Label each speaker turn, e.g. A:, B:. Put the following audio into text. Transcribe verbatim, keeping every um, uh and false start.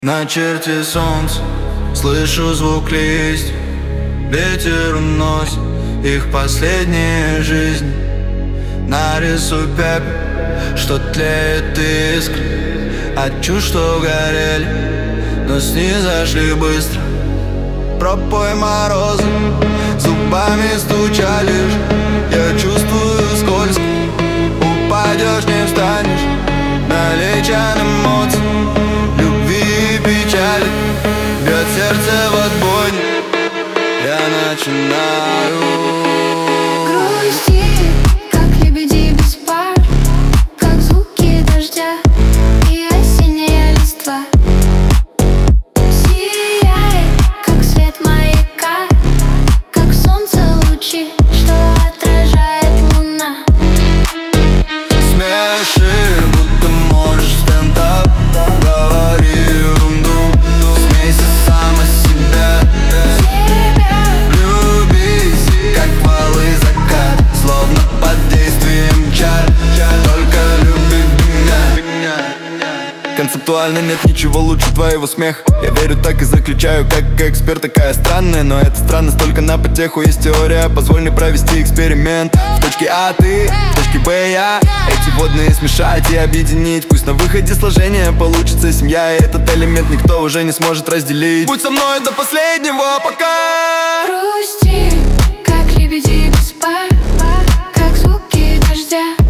A: На черте солнца слышу звук листьев. Ветер уносит их последняя жизнь. Нарисуй пепел, что тлеет искры от чувств, что горели, но снизошли быстро. Пропой морозы, зубами стучали. Я чувствую скользко, упадешь, не встанешь. Налечен эмоций, любви и печали. Бьет сердце в отбойне, я начинаю
B: грусти, как лебеди без пар, как звуки дождя и осенняя листва. Сияет, как свет маяка, как солнце лучи, что отражает луна.
A: Смеши, будто можешь стендап. Говори ерунду, смейся сам из себя. Влюбись, как валы закат, словно под действием чар. Только люби меня. Концептуально нет ничего лучше твоего смеха. Я верю, так и заключаю, как эксперт. Такая странная, но это странность только на потеху. Есть теория, позволь мне провести эксперимент. В точке А ты, в точке Б я. Эти водные смешать и объединить. Пусть на выходе сложения получится семья. И этот элемент никто уже не сможет разделить. Будь со мной до последнего, пока.
B: Грусти, как лебеди без пар, как звуки дождя